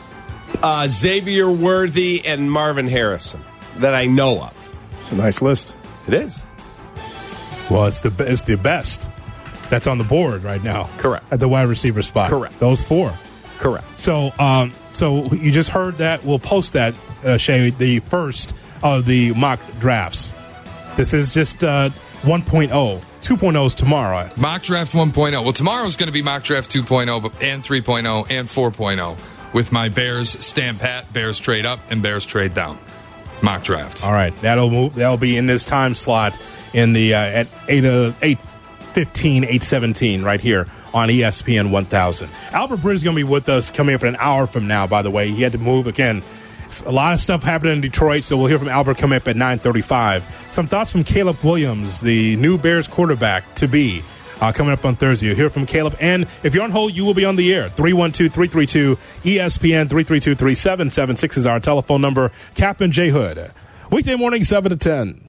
uh, Xavier Worthy, and Marvin Harrison that I know of. It's a nice list. It is. Well, it's the it's the best that's on the board right now. Correct. At the wide receiver spot. Correct. Those four. Correct. So, um, so you just heard that. We'll post that, uh, Shay, the first of the mock drafts. This is just uh, one point oh. two point oh is tomorrow. Mock draft one point oh. Well, tomorrow's going to be mock draft two point oh and three point oh and four point oh with my Bears stand pat, Bears trade up, and Bears trade down. Mock draft. All right. That'll move. That'll be in this time slot in the uh, at eight uh, eight fifteen, eight seventeen right here on E S P N one thousand. Albert Breer is going to be with us coming up in an hour from now, by the way. He had to move again. A lot of stuff happening in Detroit, so we'll hear from Albert coming up at nine thirty-five. Some thoughts from Caleb Williams, the new Bears quarterback to be. uh, coming up on Thursday. You'll hear from Caleb. And if you're on hold, you will be on the air. three one two, three three two, E S P N, three three two, three seven seven six is our telephone number. Cap and J Hood. Weekday morning, seven to ten.